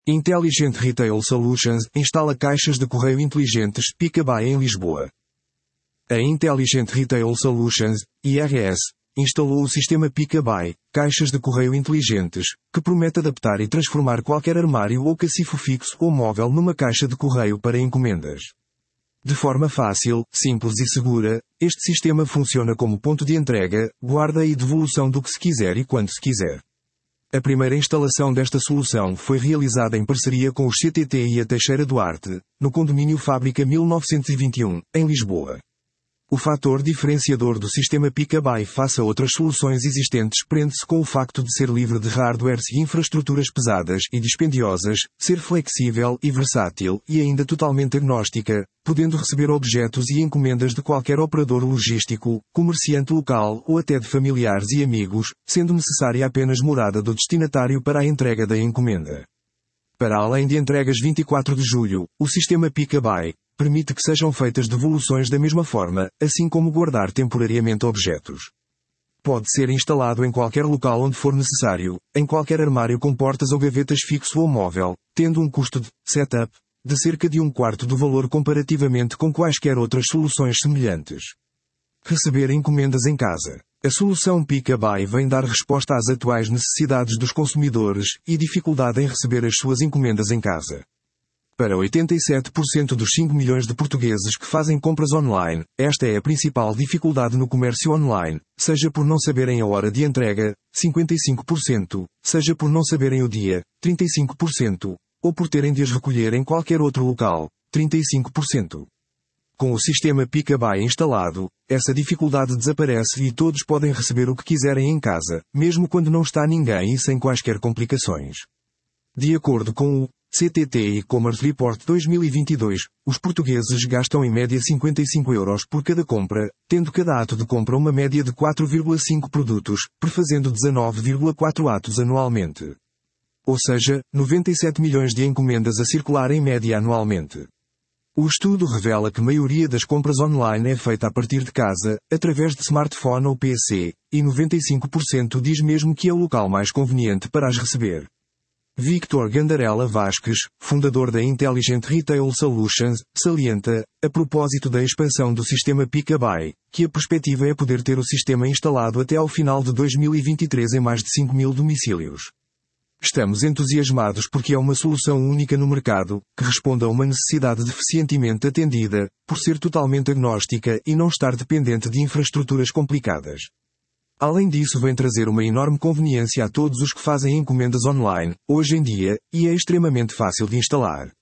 Intelligent Retail Solutions instala caixas de correio inteligentes Pick-a-Buy em Lisboa. A Intelligent Retail Solutions, IRS, instalou o sistema Pick-a-Buy, caixas de correio inteligentes, que promete adaptar e transformar qualquer armário ou cacifo fixo ou móvel numa caixa de correio para encomendas. De forma fácil, simples e segura, este sistema funciona como ponto de entrega, guarda e devolução do que se quiser e quando se quiser. A primeira instalação desta solução foi realizada em parceria com os CTT e a Teixeira Duarte, no condomínio Fábrica 1921, em Lisboa. O fator diferenciador do sistema Pick-a-Buy face a outras soluções existentes prende-se com o facto de ser livre de hardwares e infraestruturas pesadas e dispendiosas, ser flexível e versátil e ainda totalmente agnóstica, podendo receber objetos e encomendas de qualquer operador logístico, comerciante local ou até de familiares e amigos, sendo necessária apenas morada do destinatário para a entrega da encomenda. Para além de entregas 24 de julho, o sistema Pick-a-Buy permite que sejam feitas devoluções da mesma forma, assim como guardar temporariamente objetos. Pode ser instalado em qualquer local onde for necessário, em qualquer armário com portas ou gavetas fixo ou móvel, tendo um custo de setup de cerca de 1/4 do valor comparativamente com quaisquer outras soluções semelhantes. Receber encomendas em casa. A solução Pick-a-Buy vem dar resposta às atuais necessidades dos consumidores e dificuldade em receber as suas encomendas em casa. Para 87% dos 5 milhões de portugueses que fazem compras online, esta é a principal dificuldade no comércio online, seja por não saberem a hora de entrega, 55%, seja por não saberem o dia, 35%, ou por terem de as recolher em qualquer outro local, 35%. Com o sistema Pick-a-Buy instalado, essa dificuldade desaparece e todos podem receber o que quiserem em casa, mesmo quando não está ninguém e sem quaisquer complicações. De acordo com o CTT E-Commerce Report 2022, os portugueses gastam em média 55 euros por cada compra, tendo cada ato de compra uma média de 4,5 produtos, prefazendo 19,4 atos anualmente. Ou seja, 97 milhões de encomendas a circular em média anualmente. O estudo revela que a maioria das compras online é feita a partir de casa, através de smartphone ou PC, e 95% diz mesmo que é o local mais conveniente para as receber. Victor Gandarella Vasques, fundador da Intelligent Retail Solutions, salienta, a propósito da expansão do sistema Pick-a-Buy, que a perspectiva é poder ter o sistema instalado até ao final de 2023 em mais de 5 mil domicílios. Estamos entusiasmados porque é uma solução única no mercado, que responde a uma necessidade deficientemente atendida, por ser totalmente agnóstica e não estar dependente de infraestruturas complicadas. Além disso, vem trazer uma enorme conveniência a todos os que fazem encomendas online, hoje em dia, e é extremamente fácil de instalar.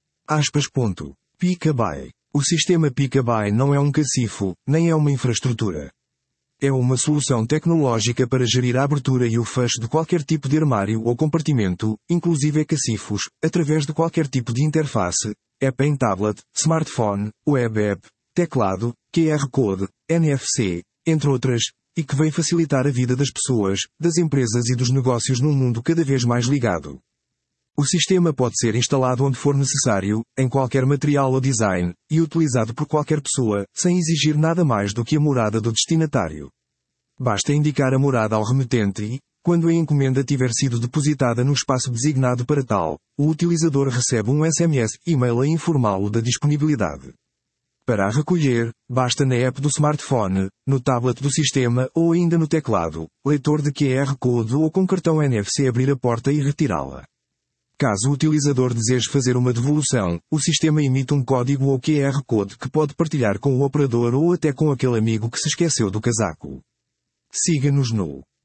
Pick-a-Buy. O sistema Pick-a-Buy não é um cacifo, nem é uma infraestrutura. É uma solução tecnológica para gerir a abertura e o fecho de qualquer tipo de armário ou compartimento, inclusive cacifos, através de qualquer tipo de interface, app em tablet, smartphone, web app, teclado, QR Code, NFC, entre outras, e que vem facilitar a vida das pessoas, das empresas e dos negócios num mundo cada vez mais ligado. O sistema pode ser instalado onde for necessário, em qualquer material ou design, e utilizado por qualquer pessoa, sem exigir nada mais do que a morada do destinatário. Basta indicar a morada ao remetente e, quando a encomenda tiver sido depositada no espaço designado para tal, o utilizador recebe um SMS e-mail a informá-lo da disponibilidade. Para a recolher, basta na app do smartphone, no tablet do sistema ou ainda no teclado, leitor de QR Code ou com cartão NFC abrir a porta e retirá-la. Caso o utilizador deseje fazer uma devolução, o sistema emite um código ou QR Code que pode partilhar com o operador ou até com aquele amigo que se esqueceu do casaco. Siga-nos no